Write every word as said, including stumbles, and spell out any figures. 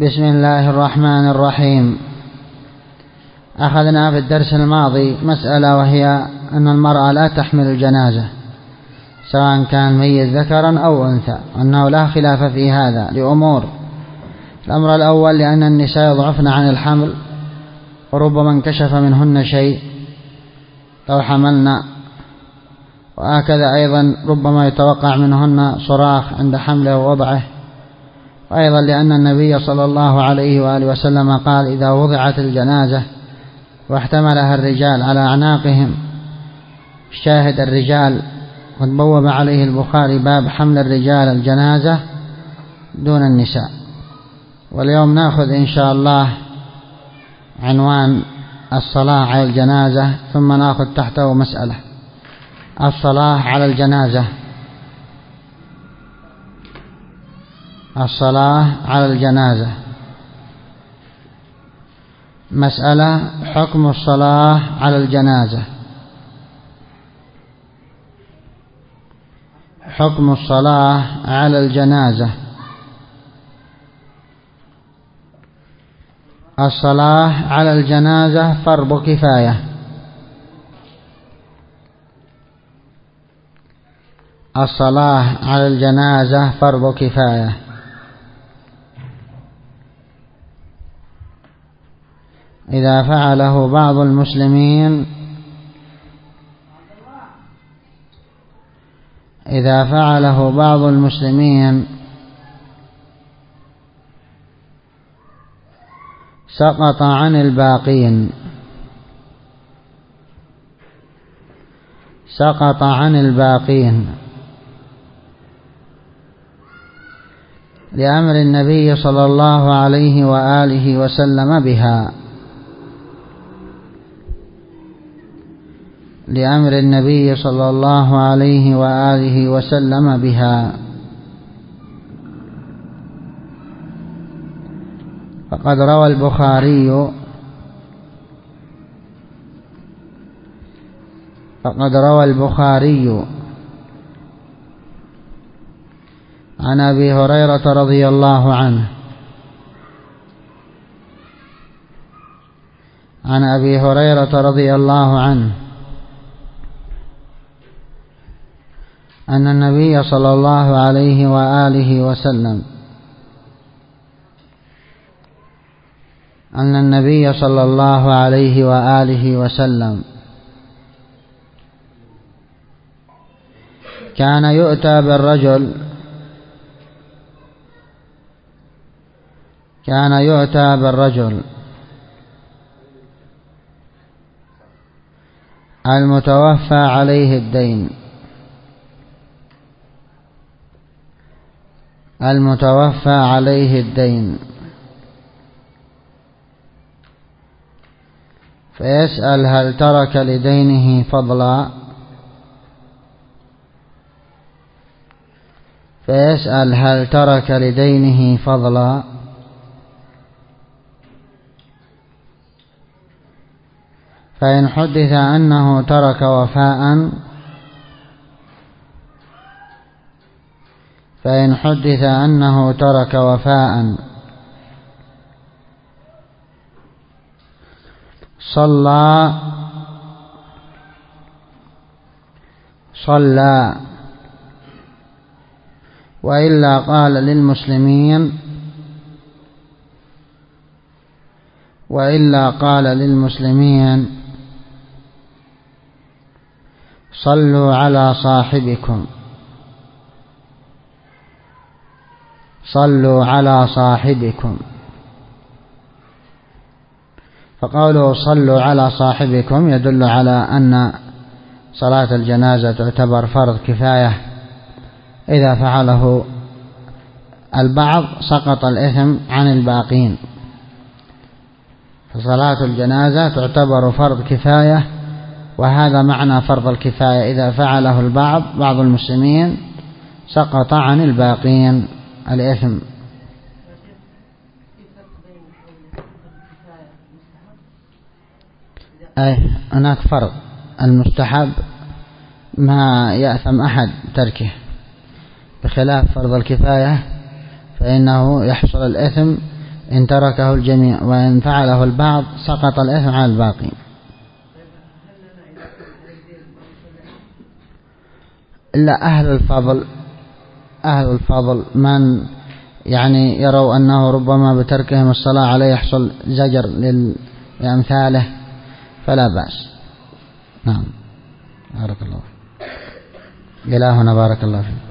بسم الله الرحمن الرحيم. أخذنا في الدرس الماضي مسألة، وهي أن المرأة لا تحمل الجنازة سواء كان ميت ذكرا أو أنثى، أنه لا خلاف في هذا لأمور. الأمر الأول لأن النساء يضعفن عن الحمل، وربما انكشف منهن شيء لو حملنا، وهكذا أيضا ربما يتوقع منهن صراخ عند حمله ووضعه. وأيضا لأن النبي صلى الله عليه وآله وسلم قال: إذا وضعت الجنازة واحتملها الرجال على أعناقهم. شاهد الرجال قد بوب عليه البخاري باب حمل الرجال الجنازة دون النساء. واليوم نأخذ إن شاء الله عنوان الصلاة على الجنازة، ثم نأخذ تحته مسألة الصلاة على الجنازة. الصلاة على الجنازة. مسألة: حكم الصلاة على الجنازة. حكم الصلاة على الجنازة. الصلاة على الجنازة فرض كفاية. الصلاة على الجنازة فرض كفاية. إذا فعله بعض المسلمين إذا فعله بعض المسلمين سقط عن الباقين. سقط عن الباقين لأمر النبي صلى الله عليه وآله وسلم بها. لأمر النبي صلى الله عليه وآله وسلم بها. فقد روى البخاري فقد روى البخاري عن أبي هريرة رضي الله عنه عن أبي هريرة رضي الله عنه أن النبي صلى الله عليه وآله وسلم أن النبي صلى الله عليه وآله وسلم كان يؤتى بالرجل كان يؤتى بالرجل المتوفى عليه الدين المتوفى عليه الدين فيسأل: هل ترك لدينه فضلا؟ فيسأل هل ترك لدينه فضلا؟ فإن حدث أنه ترك وفاء فإن حدث أنه ترك وفاء صلى صلى وإلا قال للمسلمين وإلا قال للمسلمين صلوا على صاحبكم صلوا على صاحبكم. فقوله صلوا على صاحبكم يدل على أن صلاة الجنازة تعتبر فرض كفاية. إذا فعله البعض سقط الإثم عن الباقين. فصلاة الجنازة تعتبر فرض كفاية، وهذا معنى فرض الكفاية. إذا فعله البعض بعض المسلمين سقط عن الباقين الإثم. أي هناك فرق. المستحب ما يأثم أحد تركه، بخلاف فرض الكفاية فإنه يحصل الإثم إن تركه الجميع، وإن فعله البعض سقط الإثم على الباقي. إلا أهل الفضل أهل الفضل من يعني يروا أنه ربما بتركهم الصلاة عليه يحصل زجر لأمثاله فلا بأس. نعم. بارك الله. إلى هنا بارك الله فيك.